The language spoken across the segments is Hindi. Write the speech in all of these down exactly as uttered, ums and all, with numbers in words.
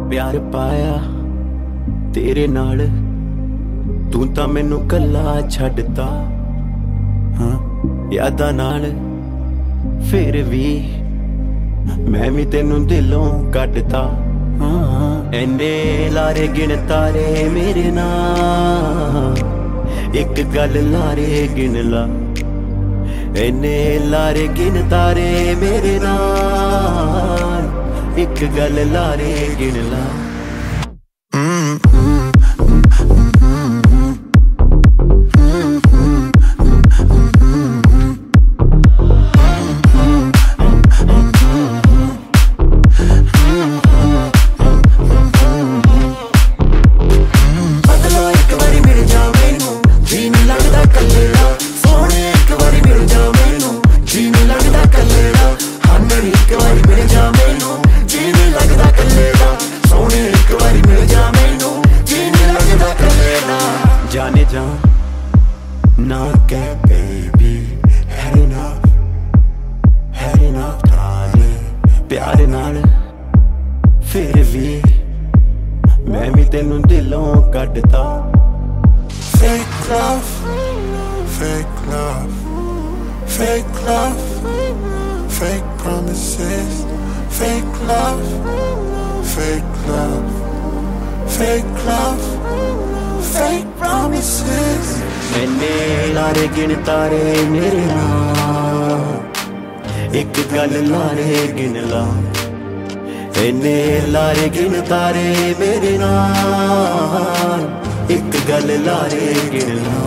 प्यार पाया तेरे नाल, तू तां मैनू कल्ला छड्डता। हाँ यादां नाल फिर भी मैं भी तेनू दिलों कड्डता। हाँ एने लारे गिन तारे मेरे नाल, एक गल लारे गिन ला। एने लारे गिन तारे मेरे नाल, एक गल लारे गिन ला। जाने जा ना कह baby, had enough, had enough darling। प्यार नाल फिर भी मैं भी तेनू दिलों कड्डता। Fake love, fake love, fake love, fake promises, fake love, fake love, fake love, fake promises। मैंने लारे गिन तारे मेरे नाल, एक गल लारे गिन ला। एने लारे गिन तारे मेरे नाल, एक गल लारे गिन ला।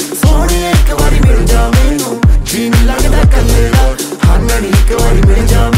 Sohne ek wari mil ja mainu, ji nahi lagda kalle da, haan nahi ek wari mil ja।